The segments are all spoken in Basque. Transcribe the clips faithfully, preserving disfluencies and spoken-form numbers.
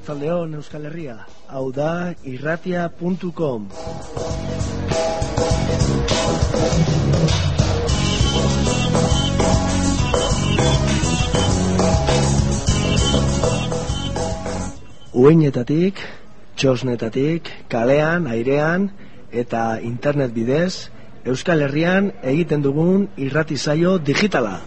Arratsaldeon Euskal Herria, hau da irratia puntu com. Uinetatik, txosnetatik, kalean, airean eta internet bidez, Euskal Herrian egiten dugun irrati saio digitala.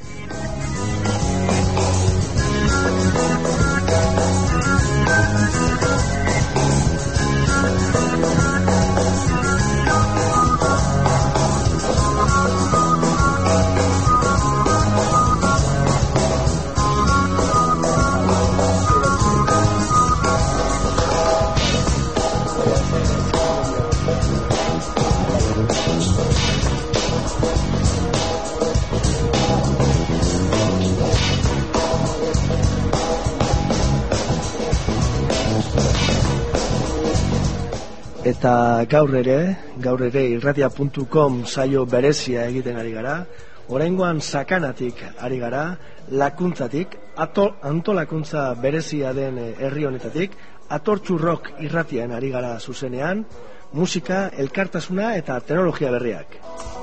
Eta gaur ere, gaur ere irratia puntu com saio berezia egiten ari gara. Oraingoan sakanatik ari gara, lakuntzatik, ato, antolakuntza berezia den herri honetatik, Atortxu Rock irratian ari gara zuzenean, musika, elkartasuna eta teknologia berriak.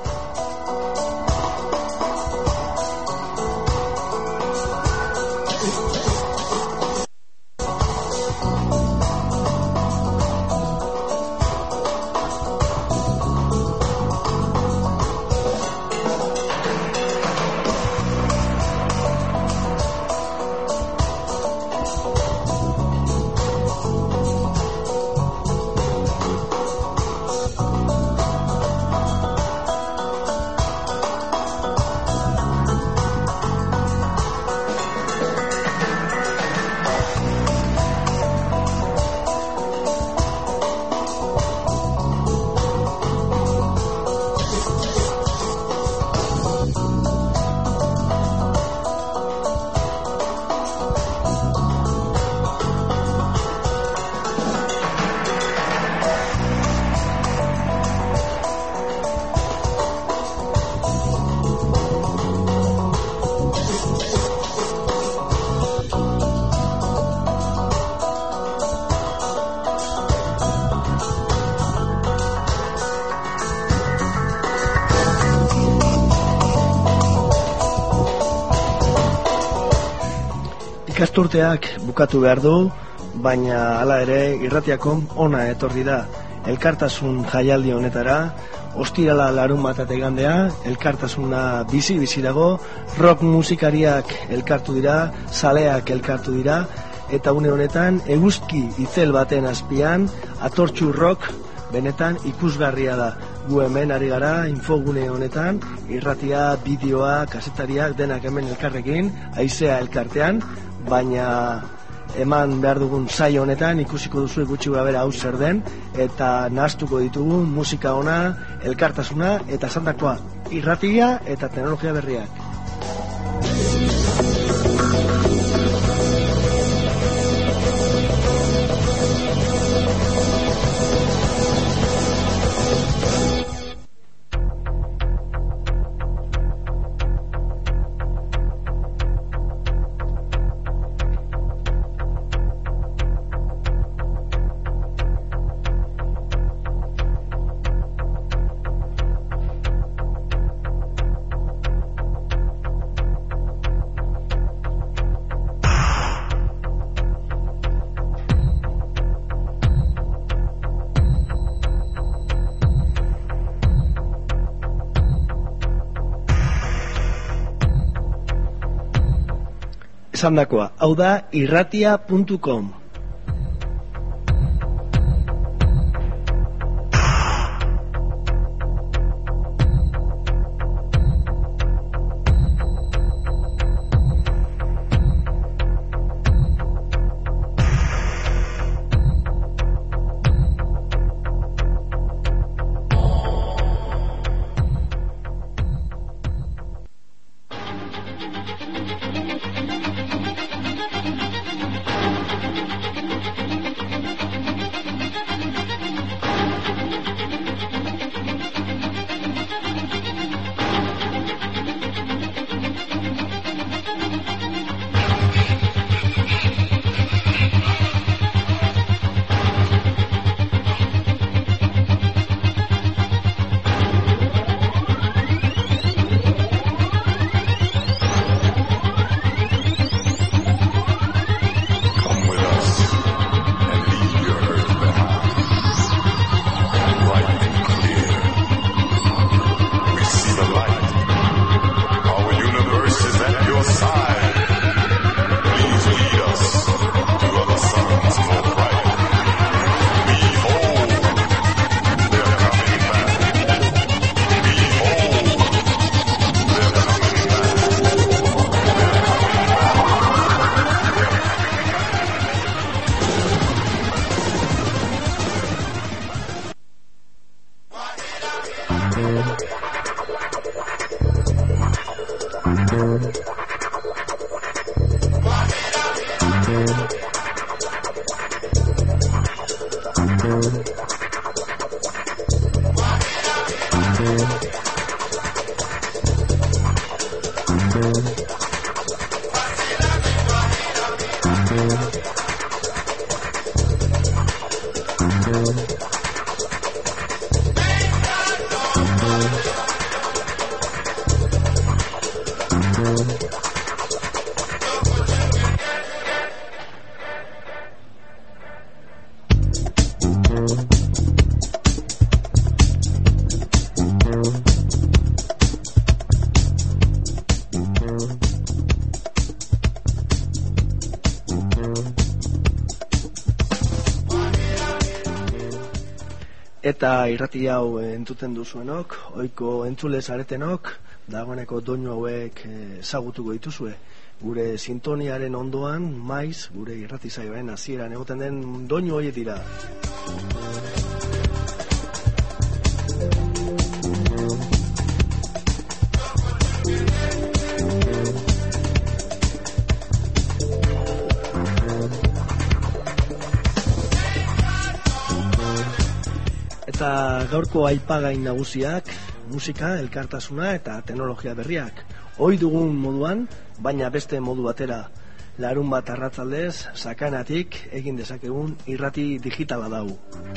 Ikasturteak bukatu behar du, baina hala ere irratiakon ona etorri da. Elkartasun jaialdi honetara, ostirala larun bat eta igandea, elkartasuna bizi-bizi dago, rock musikariak elkartu dira, zaleak elkartu dira, eta une honetan eguzki itzel baten azpian, Atortxu Rock benetan ikusgarria da. Gu hemen ari gara infogune honetan, irratia, bideoa, kasetariak, denak hemen elkarrekin, haizea elkartean, baina eman behar dugun saio honetan ikusiko duzu gutxi gorabehera hau zer den, eta nahaztuko ditugu musika ona, elkartasuna eta esandakoa irratia eta teknologia berriak. Esandakoa, hau da irratia puntu com. Eta irrati hau entzuten duzuenok, ohiko entzule zaretenok, dagoeneko doinu hauek ezagutuko dituzue. Gure sintoniaren ondoan, maiz, gure irrati saioaren hasieran egoten den doinu horiek dira. Eta gaurko aipagai nagusiak, musika, elkartasuna eta teknologia berriak. Ohi dugun moduan, baina beste modu batera. Larun bat arratsaldez, sakanatik egin dezakegun irrati digitala dau.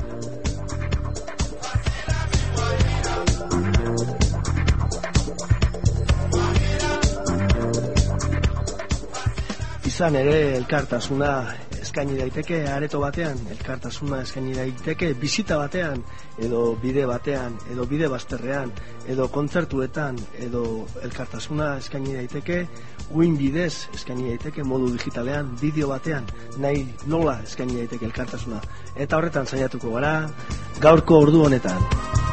Izan ere, elkartasuna eskaini daiteke areto batean, elkartasuna eskaini daiteke bisita batean, edo bide batean, edo bide bazterrean, edo kontzertuetan, edo elkartasuna eskaini daiteke uin bidez eskaini daiteke modu digitalean, bideo batean, nahi nola eskaini daiteke elkartasuna. Eta horretan saiatuko gara gaurko ordu honetan.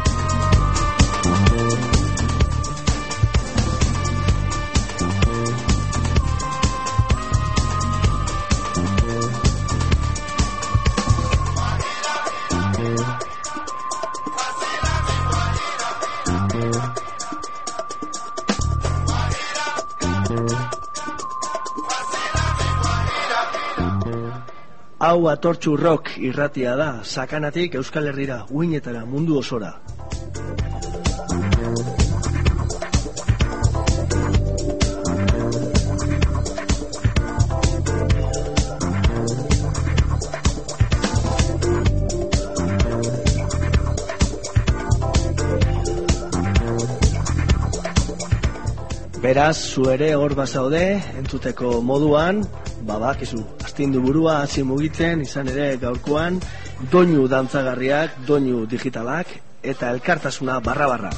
Hau Atortxu Rock irratia da, sakanatik Euskal Herrira, uinetara, mundu osora. Beraz, zu ere hor bazaude, entzuteko moduan, babakizu, astindu burua, hasi mugitzen, izan ere gaurkoan, doinu dantzagarriak, doinu digitalak, eta elkartasuna barra-barra.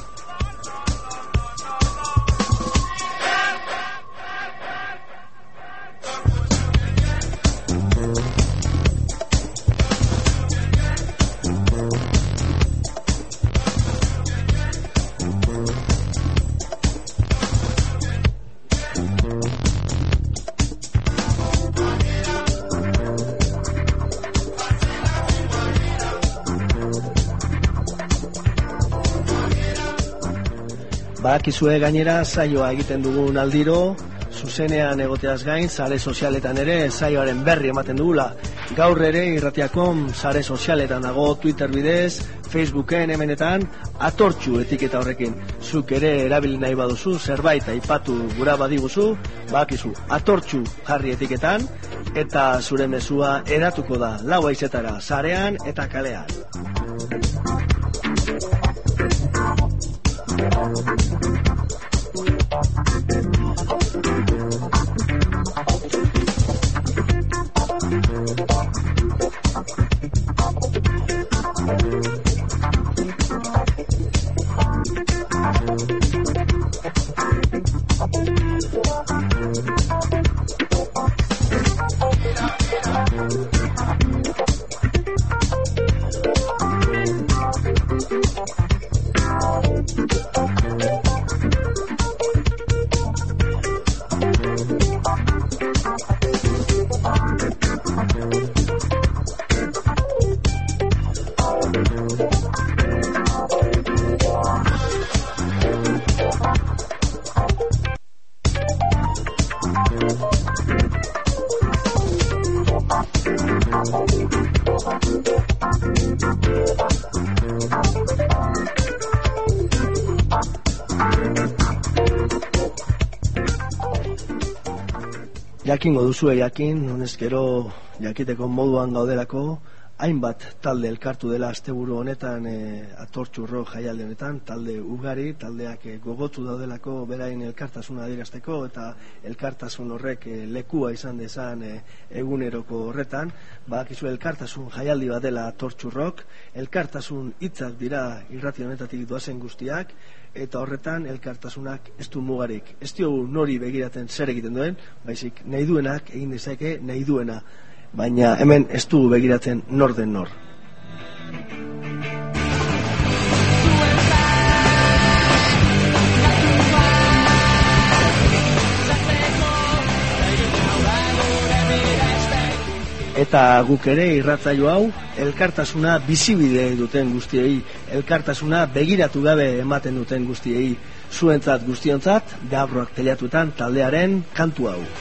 Bakizue gainera saioa egiten dugun aldiro, zuzenean egoteaz gain, sare sozialetan ere saioaren berri ematen dugula. Gaur ere irratiakom sare sozialetan dago, Twitter bidez, Facebooken hemenetan, Atortxu etiketa horrekin. Zuk ere erabili nahi baduzu, zerbait aipatu gura badiguzu, bakizu Atortxu jarri etiketan, eta zure mezua eratuko da lau haizetara, sarean eta kalean. Jakingo duzue jakin, honezkero jakiteko moduan gaudelako, hainbat talde elkartu dela asteburu honetan e, atortxurro jaialdi honetan, talde ugari, taldeak e, gogotu daudelako berain elkartasuna adierazteko eta elkartasun horrek e, lekua izan dezan e, eguneroko horretan. Badakizu elkartasun jaialdi bat dela atortxurrok, elkartasun hitzak dira irrati honetatik doazen guztiak, eta horretan elkartasunak ez du mugarik. Ez diogu nori begiraten zer egiten duen, baizik nahi duenak egin dezake nahi duena. Baina hemen ez dugu begiratzen nor den nor. Eta guk ere irratsaio hau elkartasuna bizibide duten guztiei, elkartasuna begiratu gabe ematen duten guztiei, zuentzat guztiontzat, Deabruak Teilatuetan taldearen kantu hau.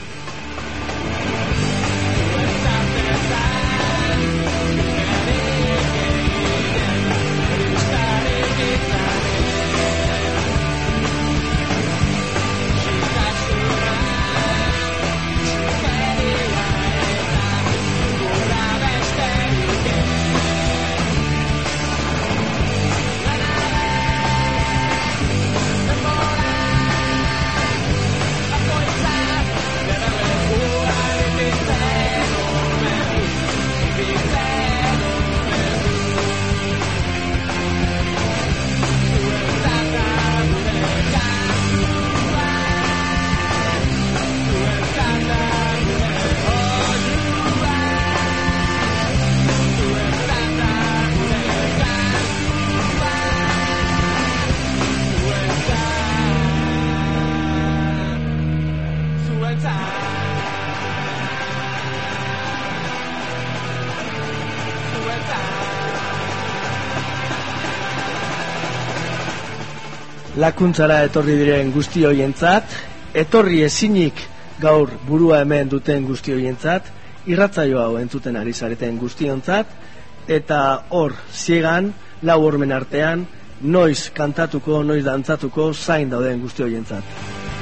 Lakuntzara etorri diren guzti hoientzat, etorri ezinik gaur burua hemen duten guzti hoientzat, irratsaio hau entzuten ari zareten guztiontzat, eta hor ziegan, lau hormen artean, noiz kantatuko, noiz dantzatuko zain dauden guzti hoientzat.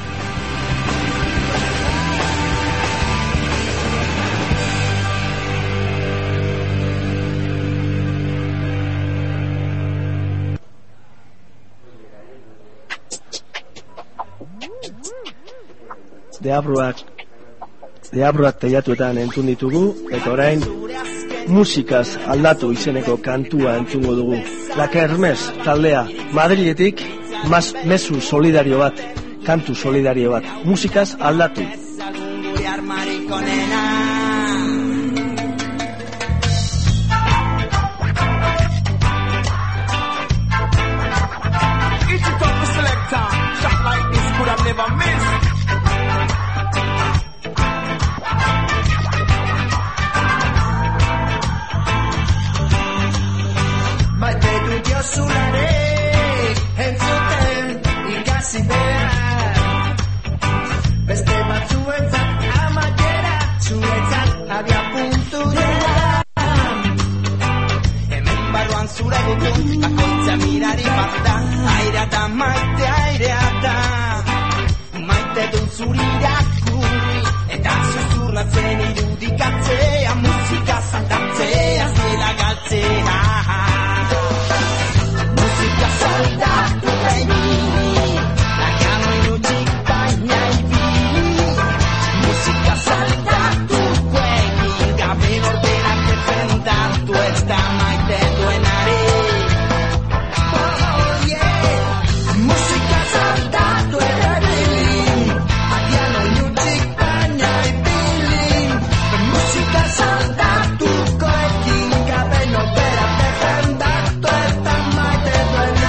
Deabruak Deabruak Teilatuetan entzun ditugu, eta orain musikaz aldatu izeneko kantua entzungo dugu. La Kermes taldea Madriletik mas mezu solidario bat, kantu solidario bat, musikaz aldatu. Zulare, entzuten ikasi behar, beste batzuentzat amaiera, zuentzat abia puntu dela. Hemen barruan zure dugun, bakoitza mirari bat da, airea da maite airea da. Maite dut zuri irakurri, eta zuzurlatzen irudikatzea, musika zantatzea, zela galtzea. Soldatu baini, lagano inutik baina ibili, musika soldatu guekin, gabe norberak defendatu ez da maite duenari. Oh yeah, musika soldatu erabili, lagano inutik baina ibili, musika soldatu guekin, gabe norberak defendatu ez da maite duenari.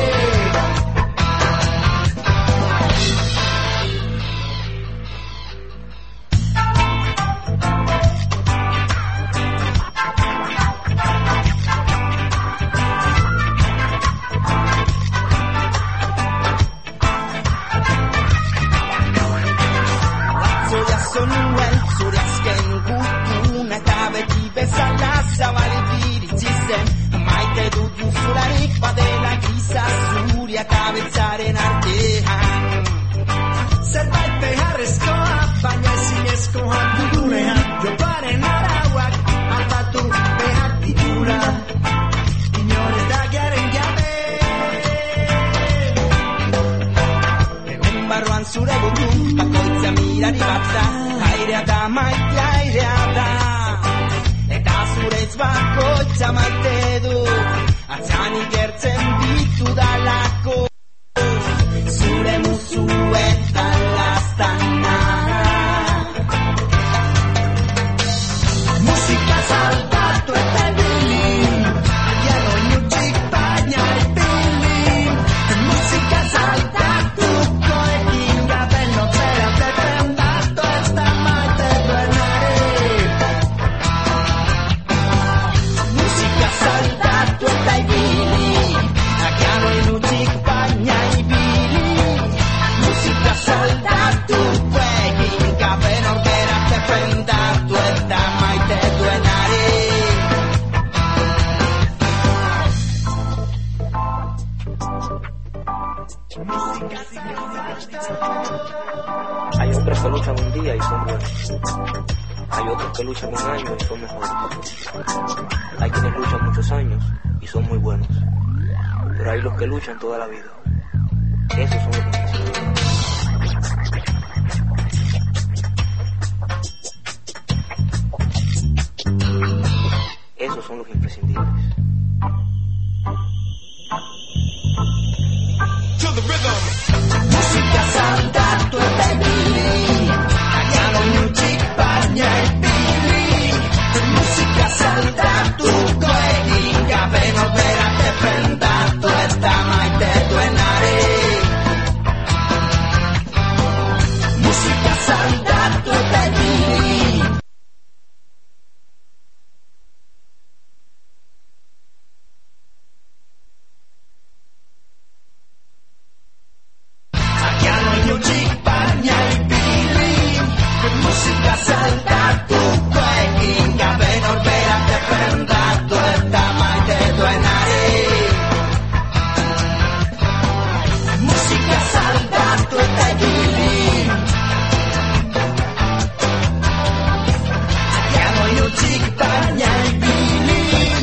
Zure azken gutun eta beti bezala zabalik iritzen, maite dut juzularik badela giza zuria kabetzaren artean. Zerbait beharrezkoa, baina ezinez eskoak dugunean, joparen arauak aldatu behar ditula, inoreta garen jabe. Egun barruan zure butu, bakoitza mirari bat da, airea da maite airea da, eta zureitz bakoitza maite du, atzan igertzen ditu dalako, zure musu eta lastana. Musika saltatu eta ibili, agian oinutsik baina ibili. Musika saltatuko egin gabe notzera defendatu ez da maite duenari. Musika saltatu eta ibili, agian oinutsik baina ibili. Musika saltatuko egin gabe notzera defendatu ez da maite duenari. Hay hombres que luchan un día y son buenos. Hay otros que luchan un año y son mejores. Hay quienes luchan muchos años y son muy buenos. Pero hay los que luchan toda la vida. Esos son los imprescindibles. Esos son los imprescindibles. Musika saltatu eta ibili, agian oinutsik baina ibili. Musika saltatuko egin gabe norbera defendatu ez da maite duenari. Musika saltatu eta ibili. Agian oinutsik baina ibili. Musika saltatuko egin gabe norbera defendatu ez da maite duenari. Musika saltatu eta ibili. Agian oinutsik baina ibili.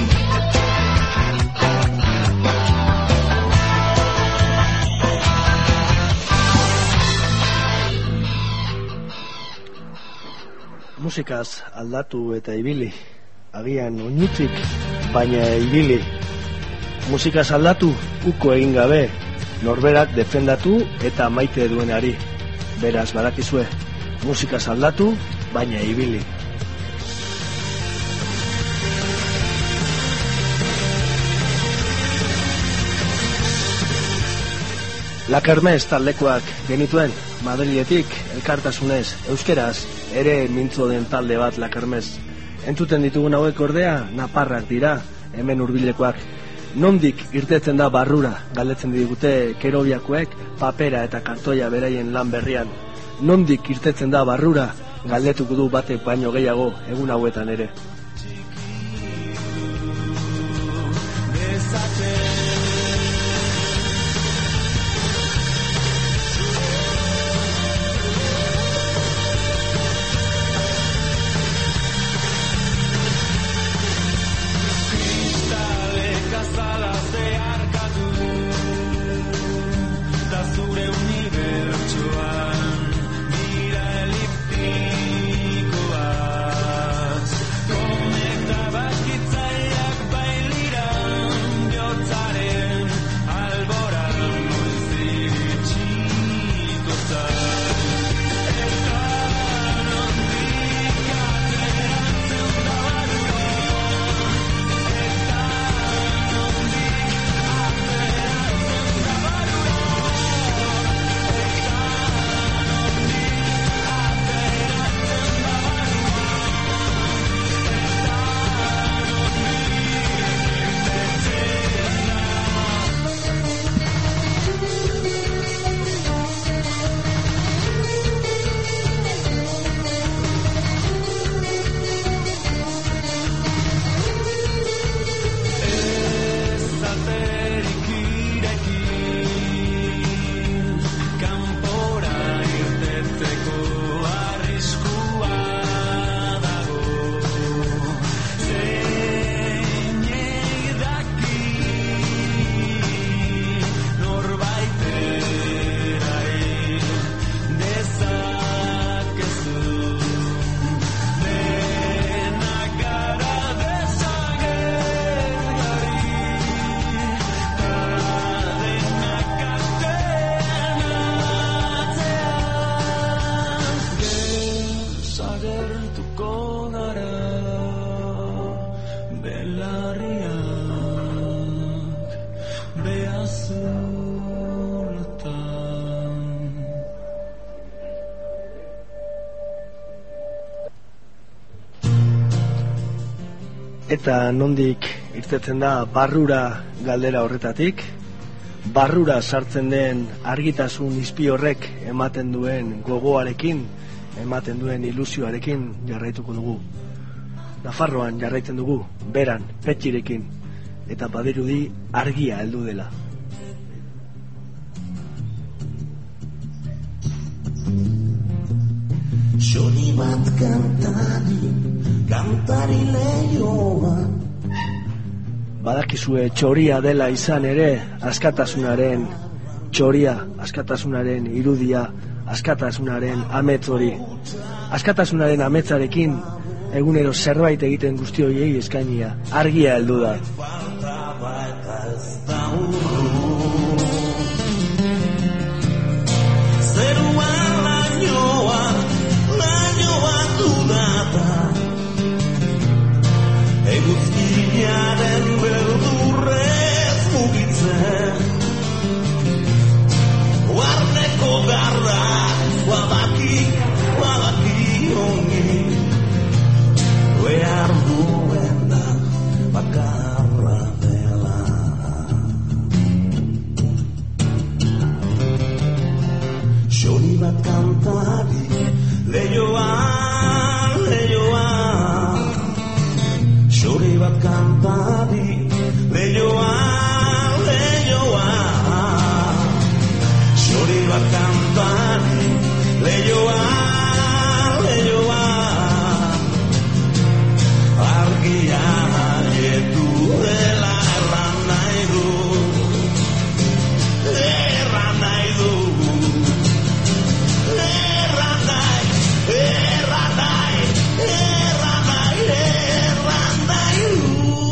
Musikaz aldatu eta ibili, agian oinutzik, baina ibili. Musikaz aldatu, uko egin gabe, norberak defendatu eta maite duenari. Beraz, badakizue, musikaz aldatu, baina ibili. La Kermes taldekoak genituen, Madriletik, elkartasunez, euskeraz, ere mintzo den talde bat La Kermes. Entzuten ditugun hauek ordea, naparrak dira, hemen hurbilekoak. Nondik irtetzen da barrura, galdetzen digute kerobiakoek, papera eta kartoia beraien lan berrian. Nondik irtetzen da barrura, galdetuko du batek baino gehiago, egun hauetan ere. Eta nondik irtetzen da barrura galdera horretatik, barrura sartzen den argitasun izpi horrek ematen duen gogoarekin, ematen duen ilusioarekin jarraituko dugu. Nafarroan jarraitzen dugu, beran, petxirekin, eta badirudi argia heldu dela. Txori bat kantari, kantari lehioa. Badakizue txoria dela izan ere, askatasunaren txoria, askatasunaren irudia, askatasunaren amets hori. Askatasunaren ametsarekin egunero zerbait egiten guzti horiei eskainia, argia heldu da. Zeruan lainoa, lainoa dudata, eguzkiaren beldurrez mugitzen, Guarneko garra, guabaki, guabaki ongi, behar duen da bakarra dela. Txori bat kantari, lehioa, lehioa. Txori bat kantari, lehioa, lehioa. Txori bat kantari, lehioa, lehioa. Argia haietu dela erran nahi du, erran nahi du, erran nahi, erran nahi, erran nahi, erran nahi du.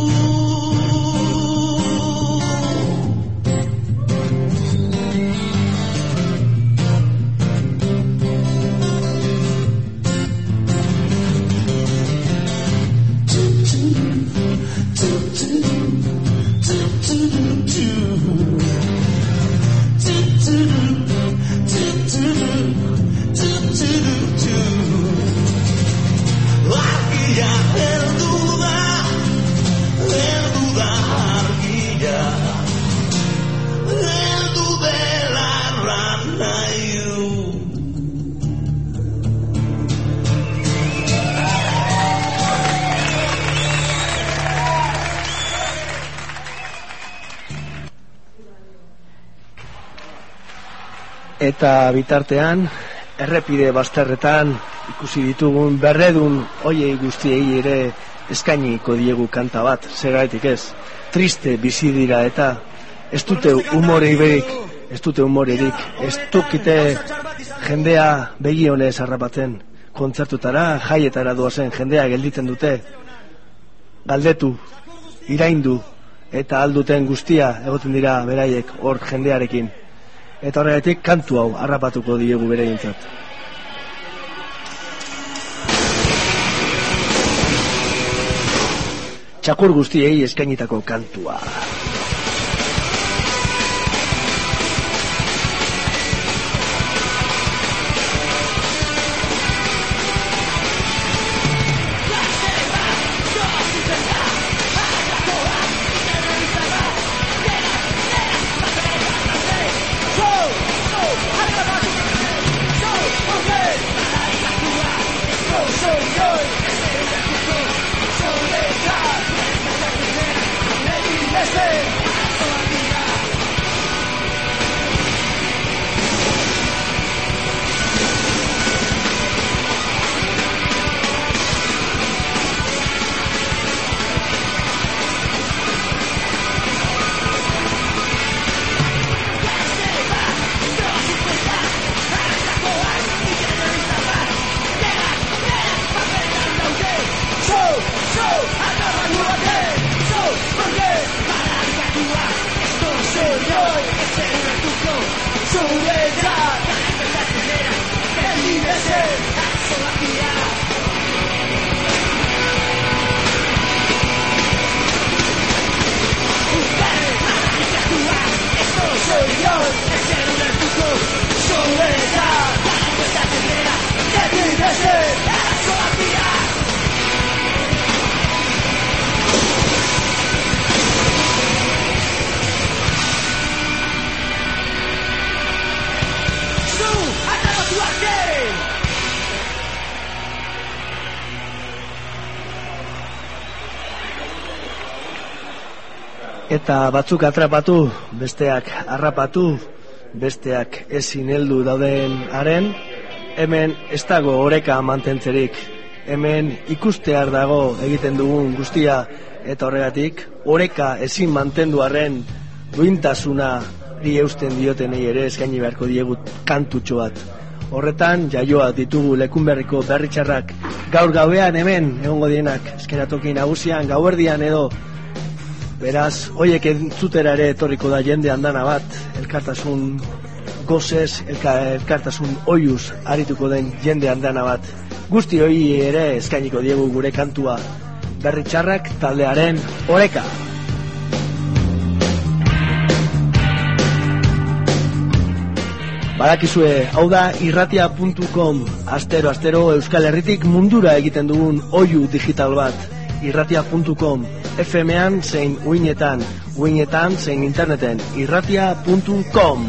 Argia heldu da, heldu da argia, heldu dela erran nahi du. Eta bitartean, errepide bazterretan ikusi ditugun berredun hoiei guztiei ere eskainiko diegu kanta bat, zergatik ez. Triste bizi dira eta ez dute humorerik, ez dute humorerik, ez dukite jendea begi honez harrapatzen. Kontzertutara, jaietara doazen jendea gelditzen dute. Galdetu, iraindu eta alduten guztia egoten dira beraiek hor jendearekin. Eta horregatik kantu hau harrapatuko diegu beraientzat. Txakur guztiei eskainitako kantua. Yes, Eta batzuk atrapatu, besteak harrapatu, besteak ezin heldu dauden haren, hemen ez dago oreka mantentzerik, hemen ikustear dago egiten dugun guztia, eta horregatik oreka ezin mantendu arren duintasuna ri eusten diotenei ere eskaini beharko diegu kantutxo bat. Horretan jaioak ditugu Lekunberriko berritxarrak gaur gauean hemen egongo dienak eskenatoki nagusian gauerdian edo. Beraz, hoiek entzutera ere etorriko da jende andana bat, elkartasun gozez, elka, elkartasun oiuz arituko den jende andana bat. Guzti hoi ere eskainiko diegu gure kantua, berritxarrak taldearen oreka. Badakizue, hau da irratia puntu com, astero astero Euskal Herritik mundura egiten dugun oiu digital bat. irratia puntu com, F M-an zein uinetan, uinetan zein interneten, irratia puntu com.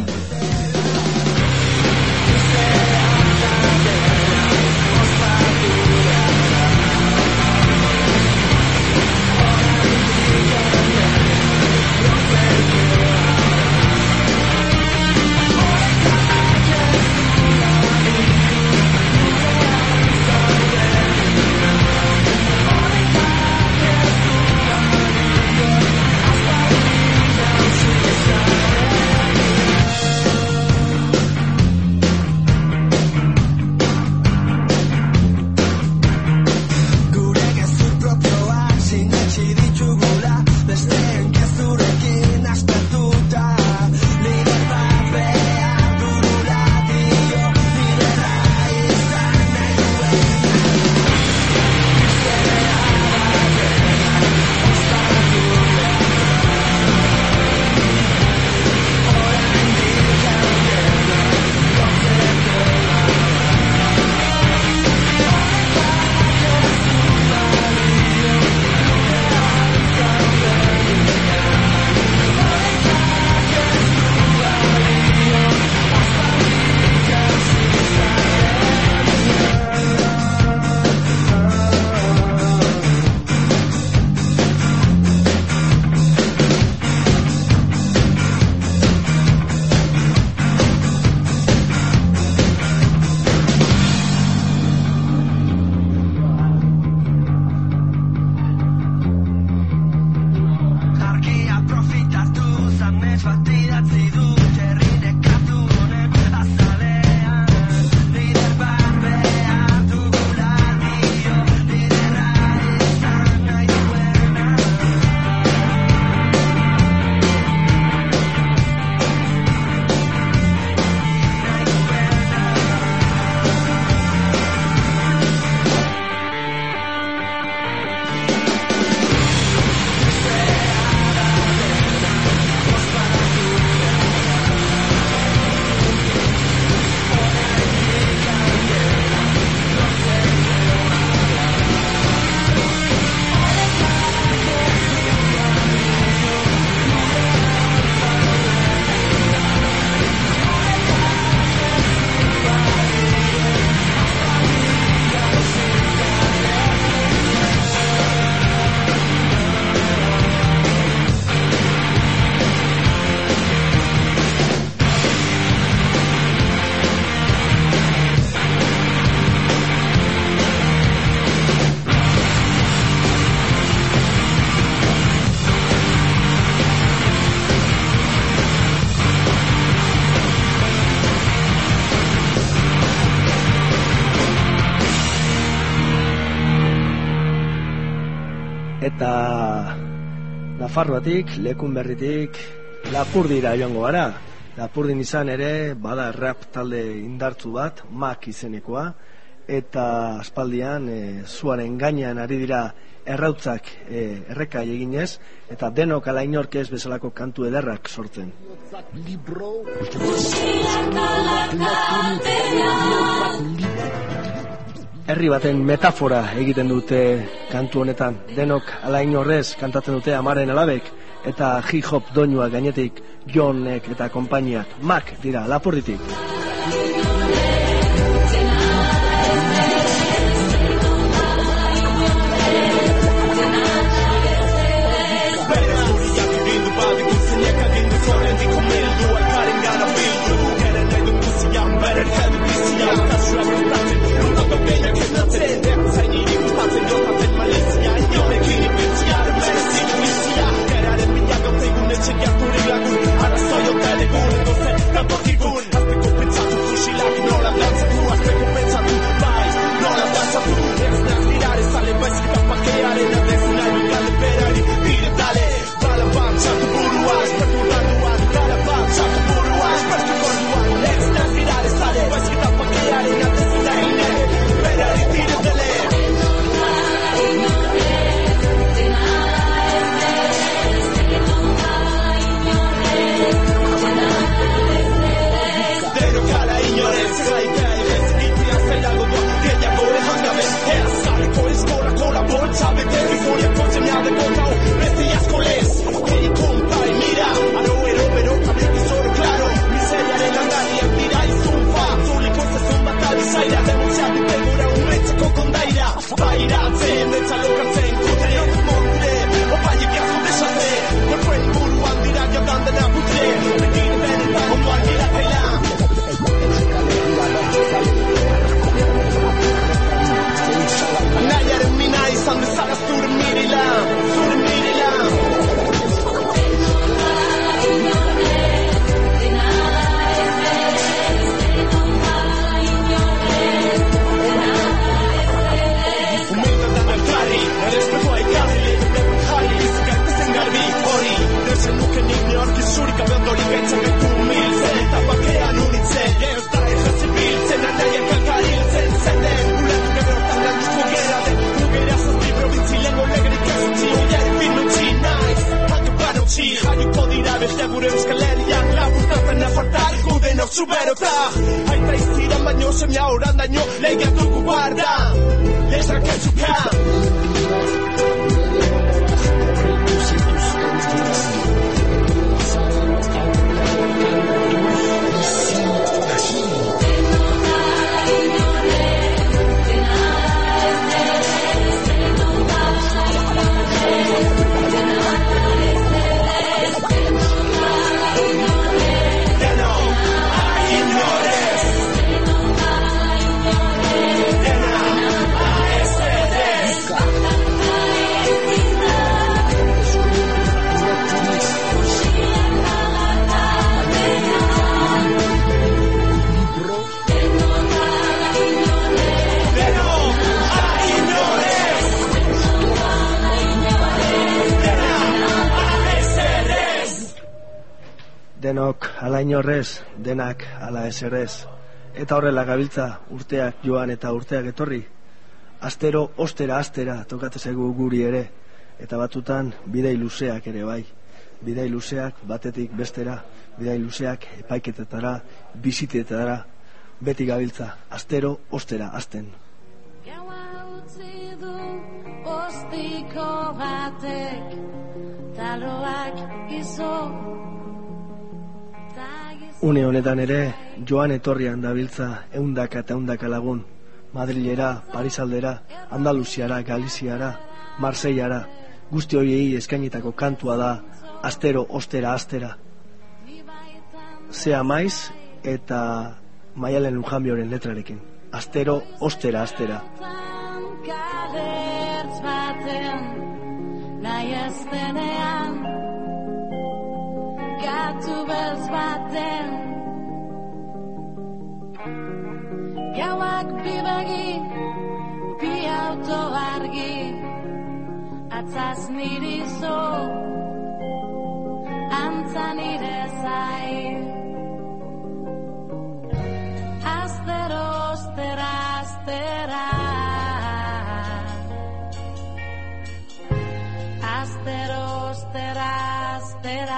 Eta Nafarroatik, Lekunberritik, Lapurdira joango gara. Lapurdin izan ere, bada rap talde indartzu bat, Mak izenekoa, eta aspaldian e, zuaren gainean ari dira errautzak e, errekai eginez, eta denok ala inork ez bezalako kantu ederrak sortzen. Herri baten metafora egiten dute kantu honetan, denok ala inorrez kantatzen dute amaren alabek, eta hip-hop doinua gainetik Jonek eta konpainiak, Mak dira, Lapurditik. zu berota. Aita iziran baino, semia oran daño, lehiatuko guarda. Lesak etzuka. Denok ala inorrez, denak ala eserez. Eta horrela gabiltza urteak joan eta urteak etorri. Astero, ostera, astera, tokatzen zaigu guri ere. Eta batutan, bidei luzeak ere bai. Bidei luzeak batetik bestera, bidei luzeak epaiketetara, bizitetara, beti gabiltza. Astero, ostera, asten. Gaua utzi du ostiko batek, taloak izo. Une honetan ere, joan etorrian dabiltza eundaka eta eundaka lagun. Madrilera, Parisaldera, Andaluziara, Galiziara, Marseillara, guzti horiei eskainitako kantua da, astero, ostera, astera. Zea maiz eta Maialen Lujanbioren letrarekin. Astero, ostera, astera. Gatu bez baten Gauak bi begi, bi auto argi Atzaz niri zo, antza nire zai Astero, ostera, astera Astero, ostera, astera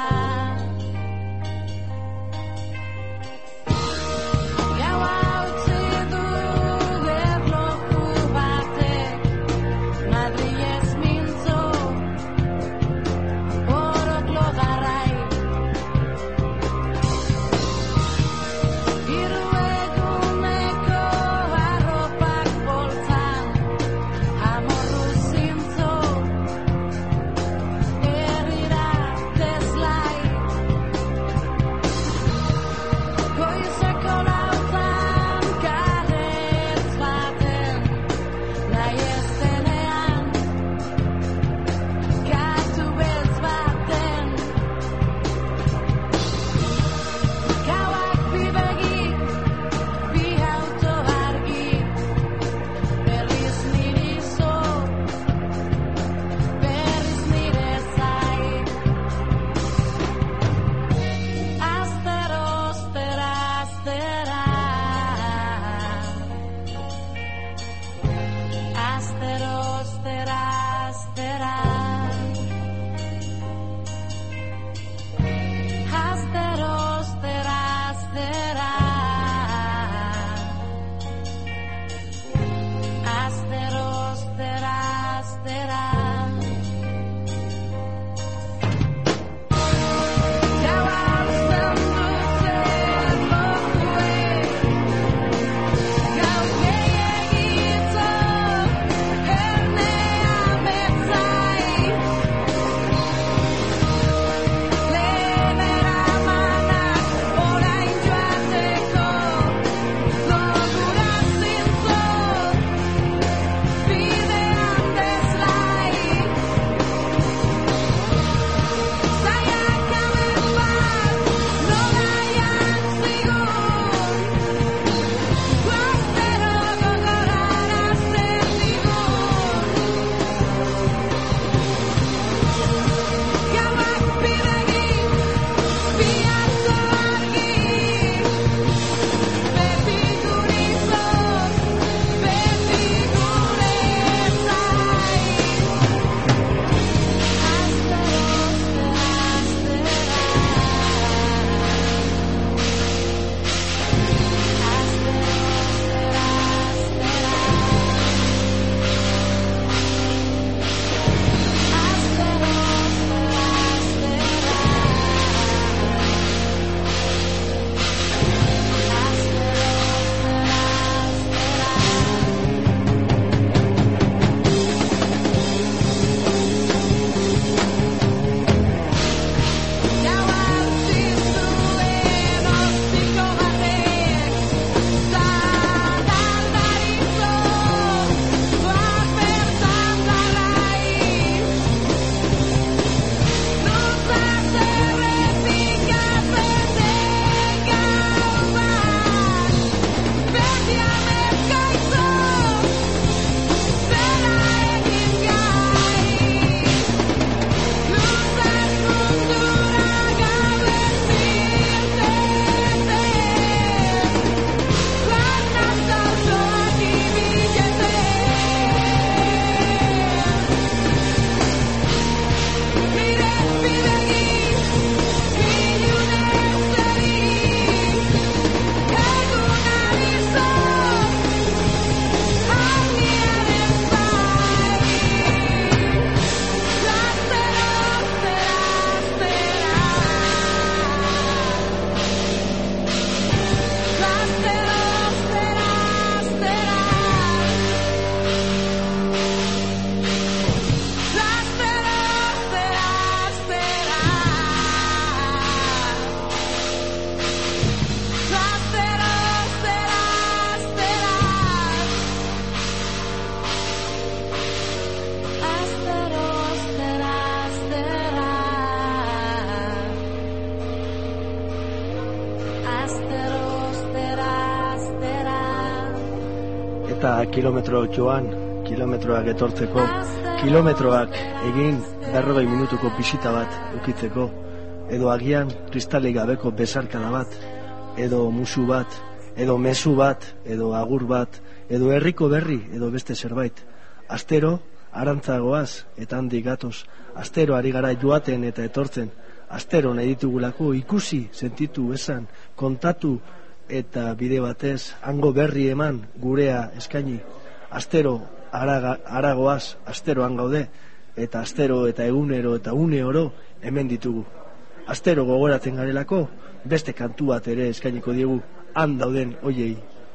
Eta kilometro joan, kilometroak etortzeko, kilometroak egin berrogei minutuko bisita bat ukitzeko, edo agian kristalik gabeko besarkada bat, edo musu bat, edo mezu bat, edo agur bat, edo herriko berri, edo beste zerbait. Astero, arantzagoaz eta handik gatoz. Astero ari gara joaten eta etortzen. Astero nahi ditugulako ikusi, sentitu, esan, kontatu eta bide batez hango berri eman gurea eskaini. Astero araga, aragoaz, astero hangaude, eta astero eta egunero eta une oro hemen ditugu. Astero gogoratzen garelako, beste kantu bat ere eskainiko diegu, han dauden hoiei.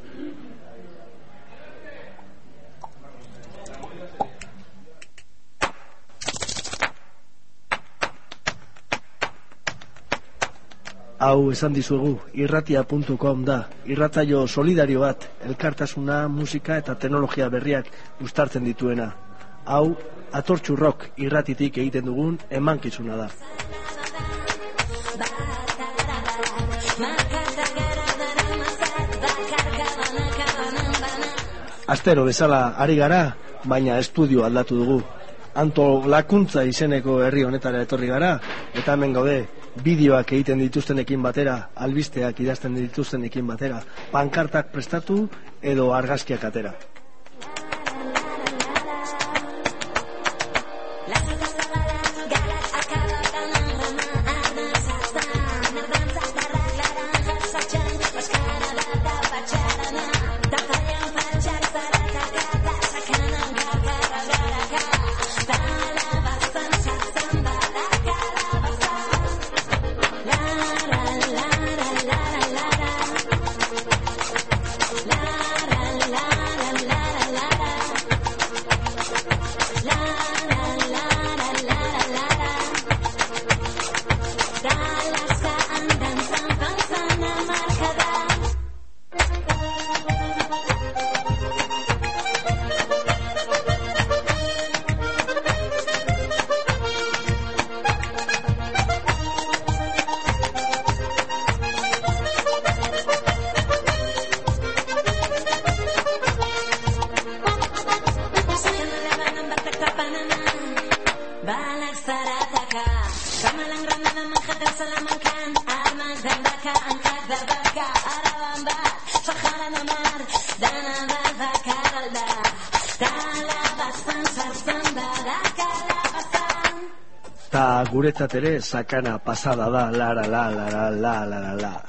Hau esan dizuegu, irratia puntu com da, irratzaio solidario bat, elkartasuna, musika eta teknologia berriak uztartzen dituena. Hau, Atortxu Rock irratitik egiten dugun emankizuna da. Astero bezala ari gara, baina estudio aldatu dugu. Antolakuntza izeneko herri honetara etorri gara, eta hemen gaude, bideoak egiten dituztenekin batera, albisteak idazten dituztenekin batera, pankartak prestatu edo argazkiak atera. Ta guretzat ere sakana pasada da, la la la la la la la la la.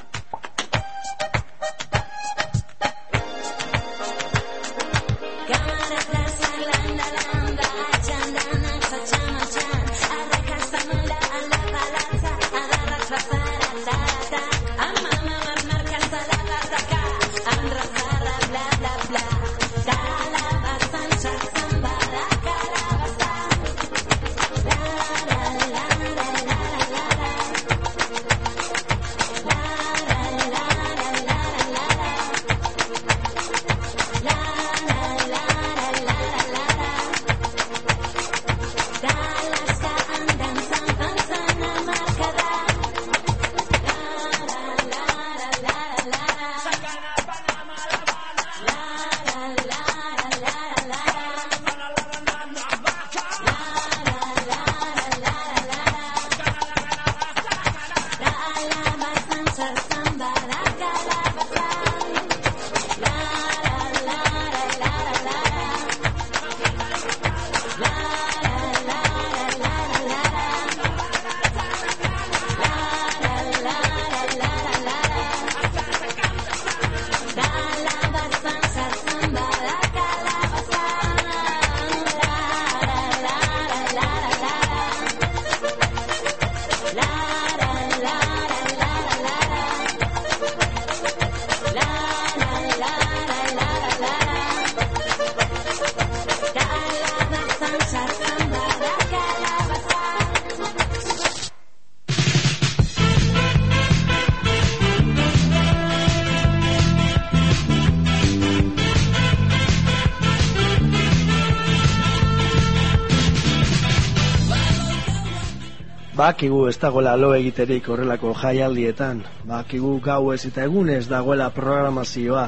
Bakigu ez dagoela lo egiterik horrelako jaialdietan, bakigu gauez eta egunez dagoela programazioa,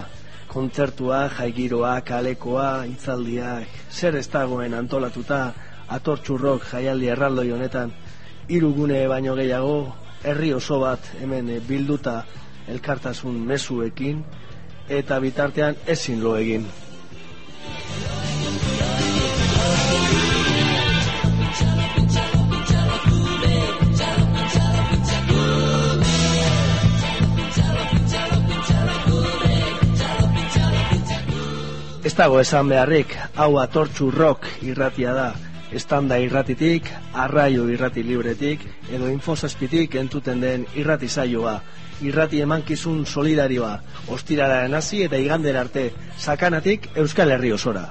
kontzertua, jaigiroa, kalekoa, hitzaldiak, zer ez dagoen antolatuta Atortxurrok jaialdi erraldoi honetan, hiru gune baino gehiago, herri oso bat hemen bilduta elkartasun mezuekin, eta bitartean ezin lo egin. Ez dago esan beharrik, hau Atortxurrok irratia da, estanda irratitik, arraio irrati libretik, edo infosazpitik entuten den irrati saioa, irrati emankizun solidarioa, ostiralaren hasi eta igandera arte, sakanatik Euskal Herri osora.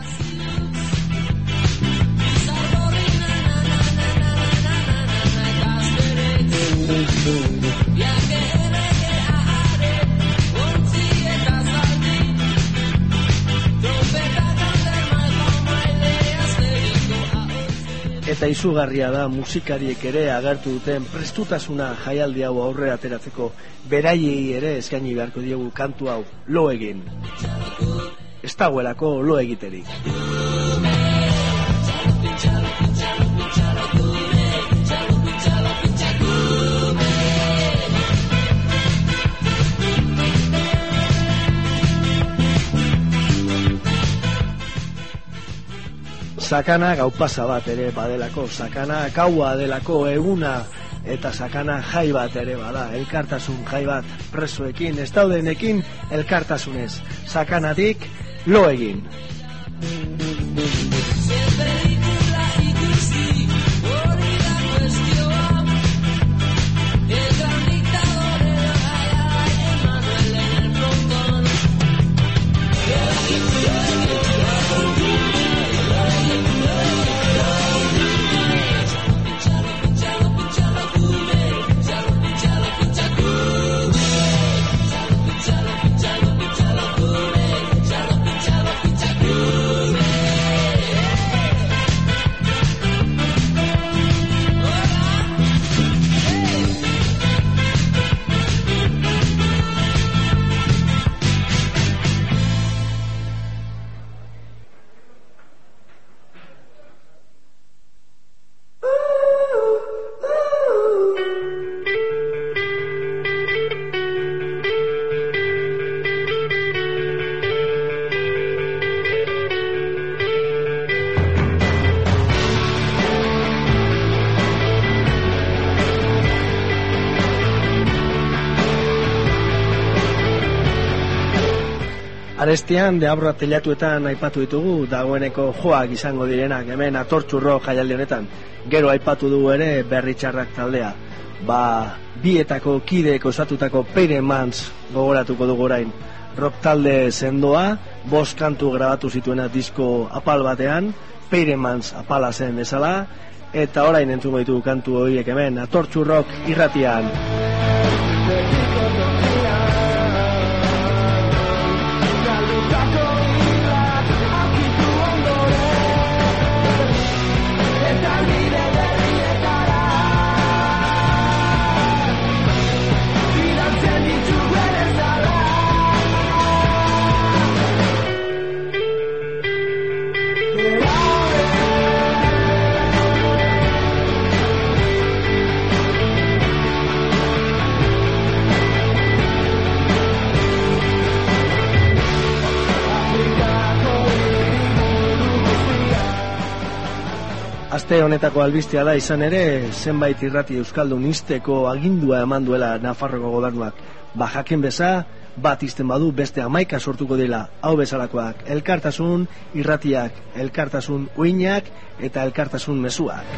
Eta izugarria da musikariek ere agertu duten prestutasuna jaialdi hau aurrera ateratzeko, beraiei ere eskaini beharko diegu kantu hau, lo egin. Ez dagoelako lo egiterik. Sakana gaupasa bat ere badelako, sakana gaua delako eguna, eta sakana jai bat ere bada, elkartasun jai bat presoekin, ez daudenekin elkartasunez, sakanatik lo egin. Arestian, Deabra telatuetan aipatu ditugu, dagoeneko joak izango direnak, hemen Atortxurrok jaialdi honetan. Gero aipatu dugu ere Berritxarrak taldea. Ba, bietako kideek osatutako Peiremans gogoratuko dugu orain. Rock talde sendoa, bost kantu grabatu zituena disko apal batean, Peiremans apala zen bezala, eta orain entzungo ditugu kantu horiek hemen Atortxurrok irratian. Aste honetako albistea da izan ere, zenbait irrati euskaldun izteko agindua eman duela Nafarroko gobernuak. Ba jakin beza, bat izten badu beste hamaika sortuko dela, hau bezalakoak, elkartasun irratiak, elkartasun uinak eta elkartasun mezuak.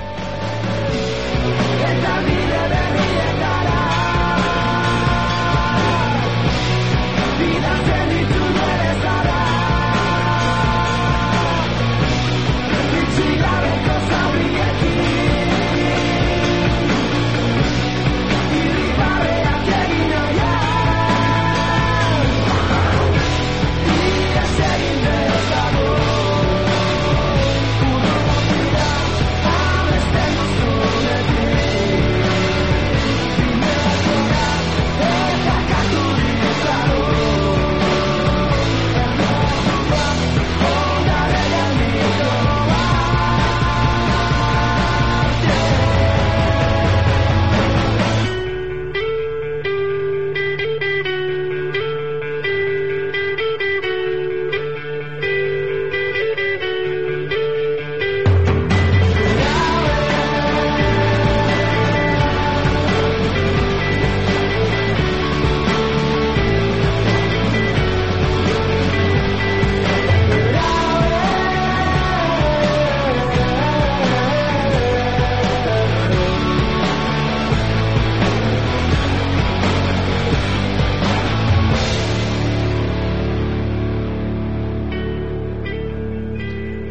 Stand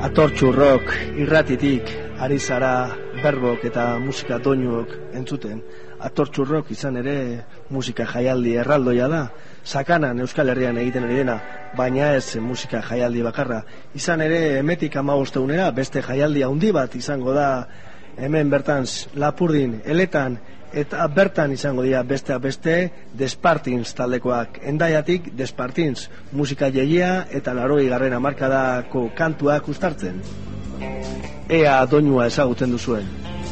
Atortxu rock irratitik ari zara berbok eta musika doinuok entzuten. Atortxu rock izan ere musika jaialdi erraldoia da, sakanan Euskal Herrian egiten ari dena, baina ez musika jaialdi bakarra. Izan ere emetik hamabosteunera beste jaialdi handi bat izango da hemen bertan Lapurdin, Eletan, eta bertan izango dira besteak beste Despartins taldekoak. Endaiatik Despartins, musika jeia eta larogei garren hamarkadako kantuak uztartzen. Ea doinua ezagutzen duzuen.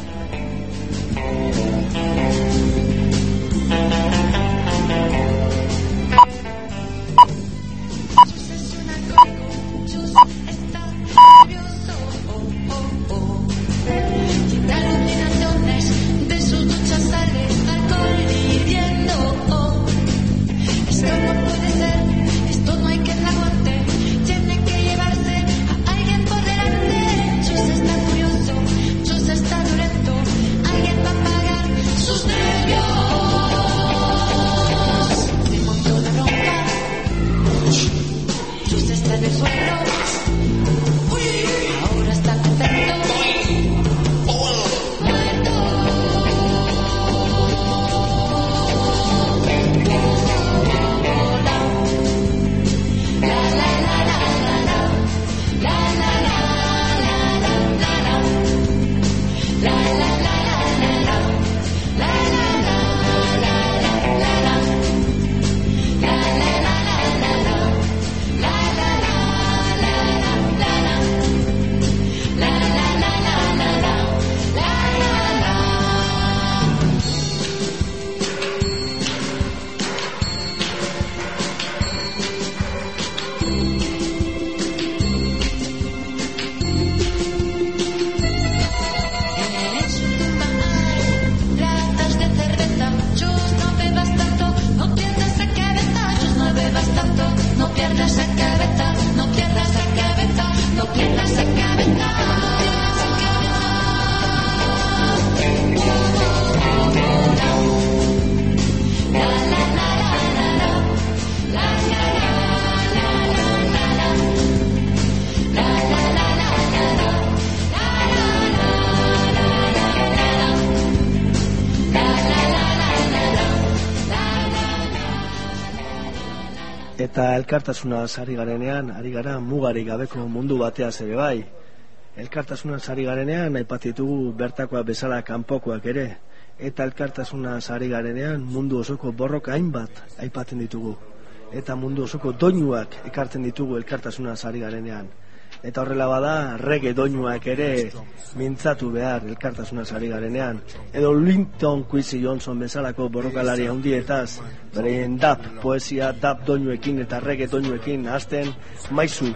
Eta elkartasuna sari garenean, ari gara mugarik gabeko mundu bateaz ere bai. Elkartasuna sari garenean, aipatitugu bertakoa bezala kanpokoak ere. Eta elkartasuna sari garenean, mundu osoko borroka hainbat aipatzen ditugu. Eta mundu osoko doinuak ekartzen ditugu elkartasuna sari garenean. Eta horrela bada, reggae doinuak ere mintzatu behar elkartasuna sari garenean. Edo Linton Kwesi Johnson bezalako borrokalari handietaz, bereien dap poesia, dap doinuekin eta reggae doinuekin hasten maizu.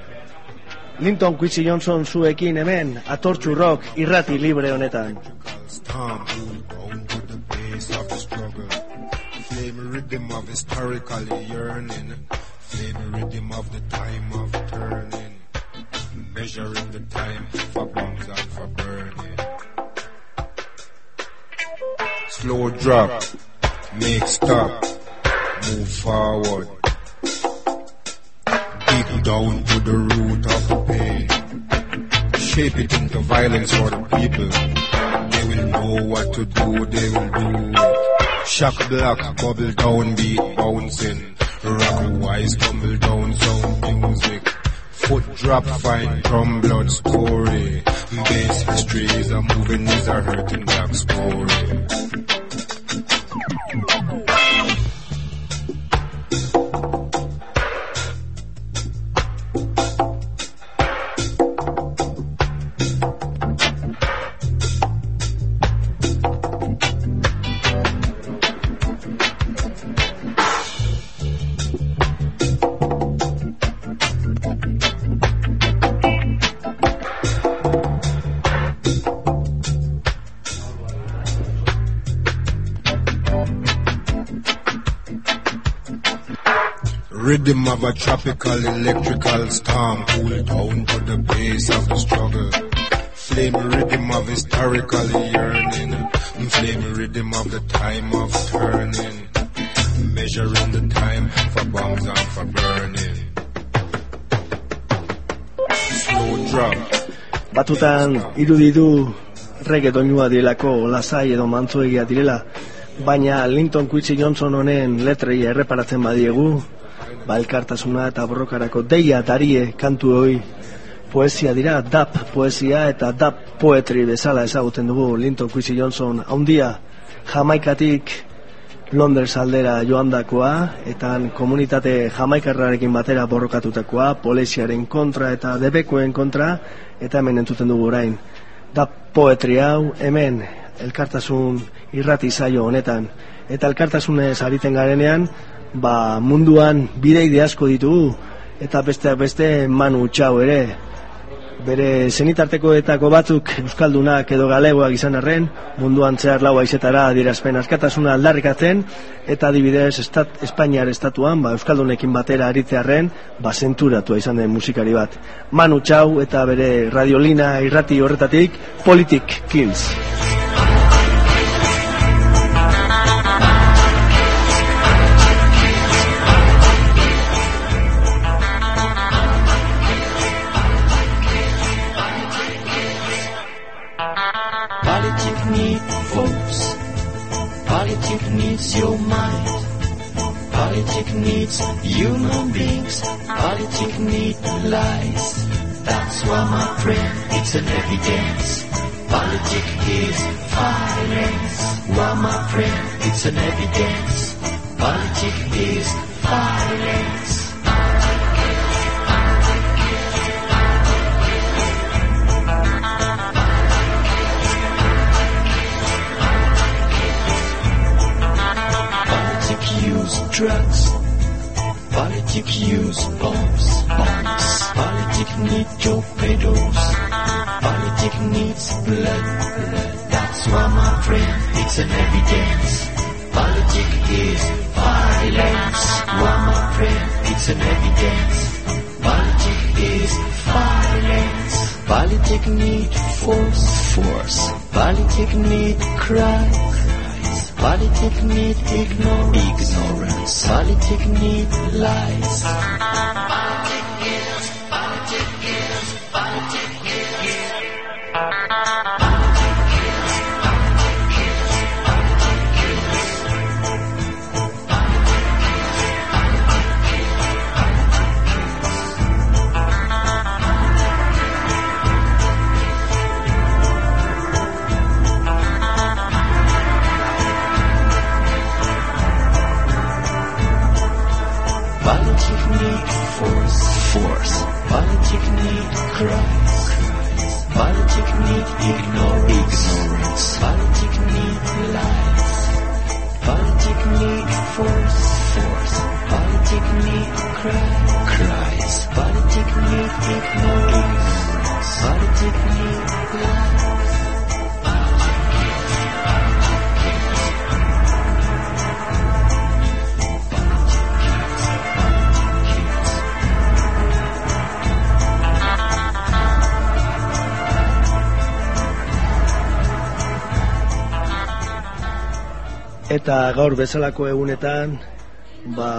Linton Kwesi Johnson zuekin hemen, Atortxu rock irrati libre honetan. Measuring the time for bombs and for burning. Slow drop, make stop, move forward. Deep down to the root of the pain. Shape it into violence for the people. They will know what to do, they will do it. Shock block, bubble down, beat bouncing. Rock wise, tumble down, sound music. Foot drop, fine, drum blood story. Bass history is a moving, is a hurting black story. Rhythm of a tropical electrical storm, cool down to the pace of the struggle. Flame rhythm of historical yearning, flame rhythm of the time of turning. Measuring the time for bombs and for burning. Slow drop, Batutan irudi du reggae doinua direlako, lasai edo mantzuegia direla, baina Linton Kwesi Johnson honen letrei erreparatzen badiegu, ba elkartasuna eta borrokarako deia darie kantu hoi poesia dira, dap poesia eta dap poetry bezala ezagutzen dugu. Linton Kwesi Johnson haundia Jamaikatik Londres aldera joandakoa, eta komunitate jamaikarrarekin batera borrokatutakoa, poliziaren kontra eta debekoen kontra, eta hemen entzuten dugu orain. Da poetri hau hemen elkartasun irrati saio honetan, eta elkartasunez ariten garenean, ba munduan bideide asko ditugu, eta besteak beste Manu Txau ere. Bere zenitartekoetako batzuk euskaldunak edo galegoak izan arren, munduan zehar lau haizetara adierazpen askatasuna aldarrikatzen, eta adibidez estat, Espainiar estatuan ba, euskaldunekin batera aritzearren ba, zenturatua izan den musikari bat. Manu Txau eta bere radiolina irrati horretatik Politic Kills. Politic needs your mind. Politic needs human beings. Politic needs lies. That's why, my friend, it's an evidence. Politic is violence. Why, my friend, it's an evidence. Politic is violence. Drugs. Politic use bombs. Bombs. Politic need torpedoes. Politic needs blood. Blood. That's why, my friend, it's an evidence. Politic is violence. Why, my friend, it's an evidence. Politic is violence. Politic need force. Force. Politic need cry. Politic need ignorance. Ignorance. Politic need lies. Politic kills. Politic kills. Politic kills. Force. Politic need Christ. Politic need ignorance. Ignorance. Politic need lies. Politic need force. Force. Politic need Christ. Christ. Politic need ignorance. Politic need lies. Eta gaur bezalako egunetan, ba,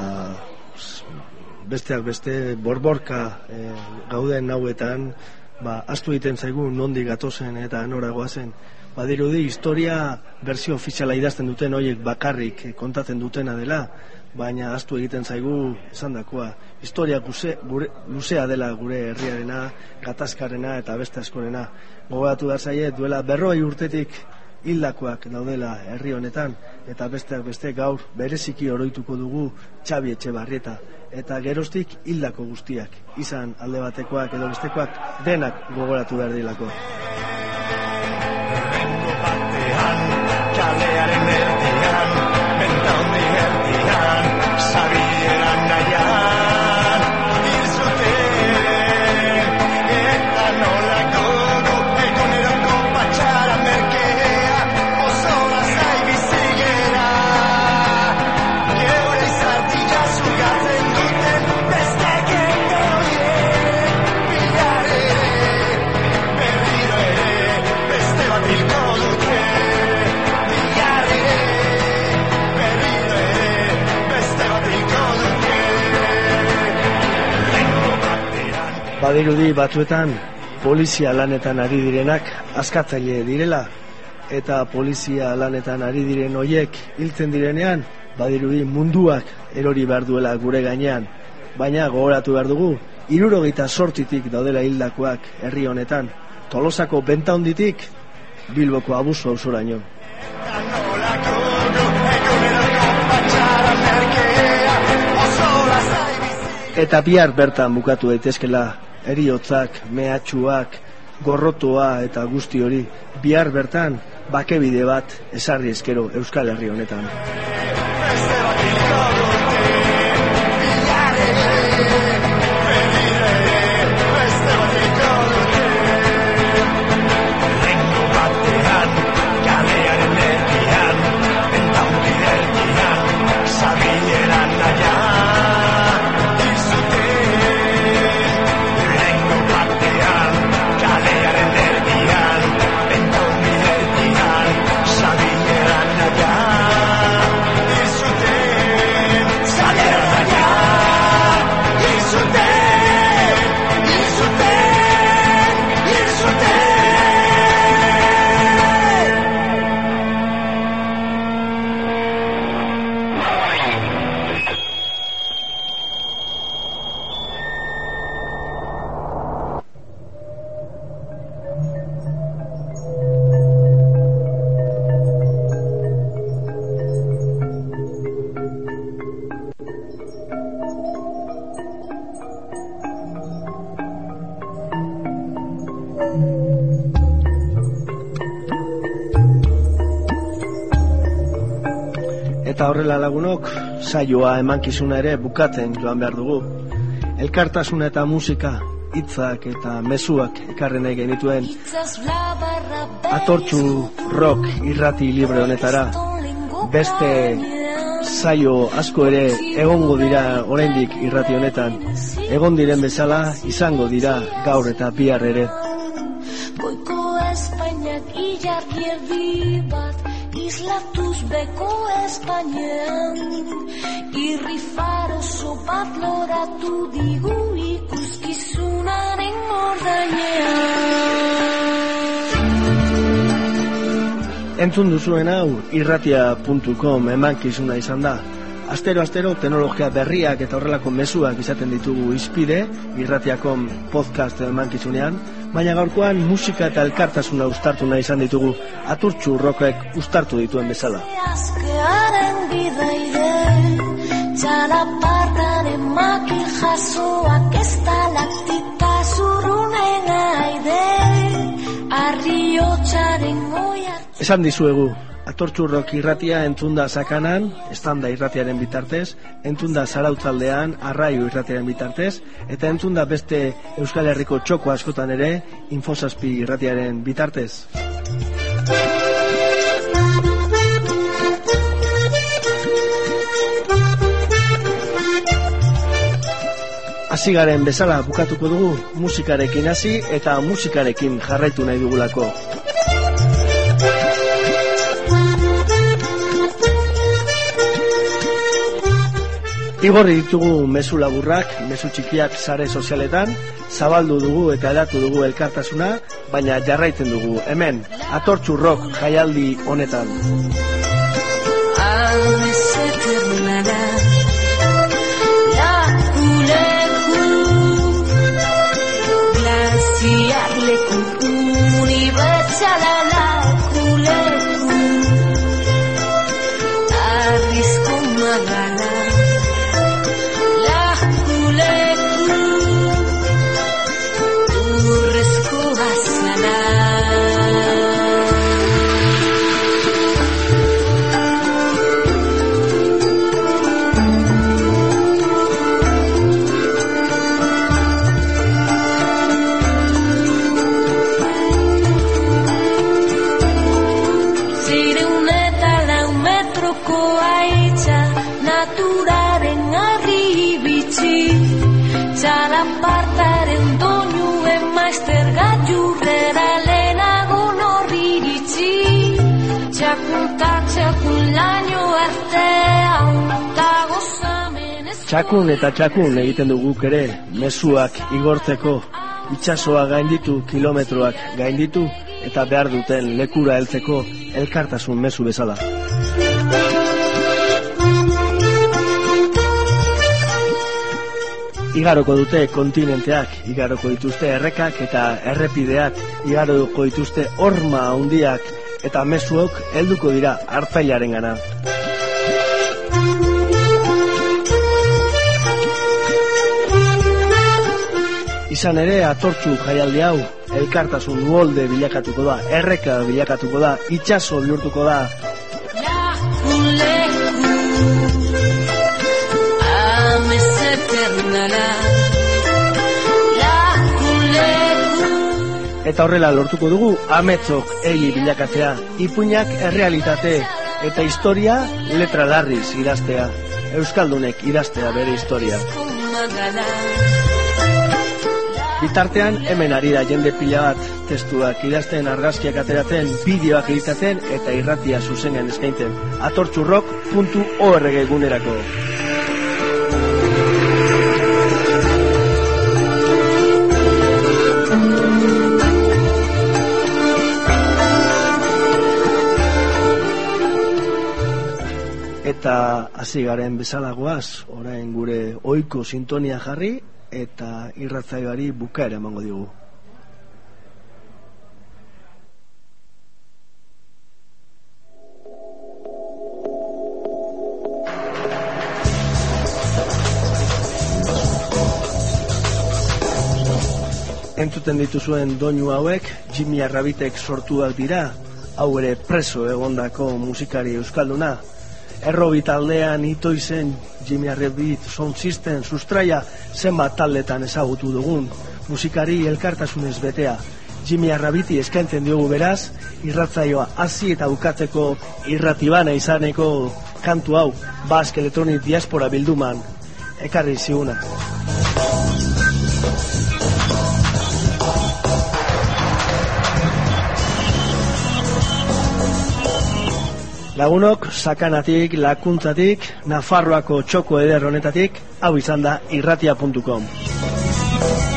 besteak beste, borborka e, gauden nauetan, ba, astu egiten zaigu nondik gatozen eta nora goazen. Badirudi, historia berzio ofiziala idazten duten horiek bakarrik kontatzen dutena dela, baina astu egiten zaigu esandakoa. Historia guze, gure, luzea dela gure herriarena, gatazkarena eta beste askorena. Gogoratu da zaie, duela berroi urtetik hildakoak daudela herri honetan, eta besteak beste gaur bereziki oroituko dugu Xabi Etxebarrieta, eta geroztik hildako guztiak, izan alde batekoak edo bestekoak, denak gogoratu behar dilako. Rengo batean, kalearen erdian, mentaundi erdian, sabieran nahian, hil zuten, eta nolako du, eguneroko patxara merkea, oso lazai bizigera, geure izartia zugatzen duten, beste gendoien, bilar ere, berriro ere, beste bat hilko dute, bilar ere, berriro ere, beste bat hilko dute, lengo batean. Badirudi batzuetan polizia lanetan ari direnak askatzaile direla, eta polizia lanetan ari diren hoiek hiltzen direnean, badirudi munduak erori behar duela gure gainean, baina gogoratu behar dugu, hirurogeita zortzitik daudela hildakoak herri honetan, Tolosako Bentaunditik Bilboko Abuso auzoraino. Eta bihar bertan bukatu daitezkela heriotzak, mehatxuak, gorrotoa eta guzti hori, bihar bertan bakebide bat ezarri ezkero Euskal Herri honetan. Eta horrela lagunok, saioa emankizuna ere bukatzen joan behar dugu. Elkartasuna eta musika, hitzak eta mezuak ekarri nahi genituen Atortxu Rock irrati libre honetara. Beste saio asko ere egongo dira oraindik irrati honetan. Egon diren bezala izango dira gaur eta bihar ere. Goiko Espainiak ilargi erdi bat islatuz beko Espainean, irri faroso bat loratu digu ikuskizunaren ordainean. Entzun duzuen hau irratia puntu com emankizuna izan da. Astero-astero teknologia berriak eta horrelako mezuak izaten ditugu izpide irratiakon podcast emankizunean, baina gaurkoan musika eta elkartasuna uztartu nahi izan ditugu Atortxu Rockek uztartu dituen bezala. Askearen bidaide, txalapartaren makil jasoak ez talaktika zurrunen aide, arriotxaren oiar. Esan dizuegu, Atortxu Rock irratia entzunda Sakanan, estanda irratiaren bitartez, entzunda Zarautzaldean, Arraio irratiaren bitartez, eta entzunda beste Euskal Herriko txoko askotan ere, Infosazpi irratiaren bitartez. Hasi garen bezala bukatuko dugu, musikarekin hasi eta musikarekin jarraitu nahi dugulako. Igorri ditugu mezu laburrak, mezu txikiak sare sozialetan, zabaldu dugu eta edatu dugu elkartasuna, baina jarraiten dugu hemen, Atortxu Rock jaialdi honetan. Txakun eta txakun egiten dugu ere, mezuak igortzeko, itsasoa gainditu, kilometroak gainditu, eta behar duten lekura heltzeko elkartasun mezu bezala. Igaroko dute kontinenteak, igaroko dituzte errekak eta errepideak, igaroko dituzte horma handiak eta mezuok helduko dira hartzailaren gana. Izan ere, atortxu jaialdi hau, elkartasun molde bilakatuko da, erreka bilakatuko da, itsaso bihurtuko da. Eta horrela lortuko dugu ametzok egi bilakatzea, ipuinak errealitate eta historia letra larriz idaztea, euskaldunek idaztea bere historia. Bitartean hemen ari da jende pila bat testuak idazten, argazkiak ateratzen, bideoak editatzen eta irratia zuzenean eskaintzen. atortxurrock puntu org gunerako. Eta hasi garen bezalagoaz, orain gure ohiko sintonia jarri eta irratzaioari bukaera emango digu. Entzuten dituzuen doinu hauek Jimmy Arrabitek sortuak dira, hau ere preso egondako musikari euskalduna. Errobi taldean ito izen Jimmy Arrabit Sound System sustraia zenbat taldetan ezagutu dugun, musikari elkartasunez betea. Jimmy Arrabiti eskaintzen diogu beraz, irratzaioa hasi eta bukatzeko irratibana izaneko kantu hau, Basque Electronic Diaspora bilduman, ekarri ziguna. Lagunok, sakanatik, lakuntzatik, Nafarroako txoko eder honetatik, hau izan da irratia puntu com.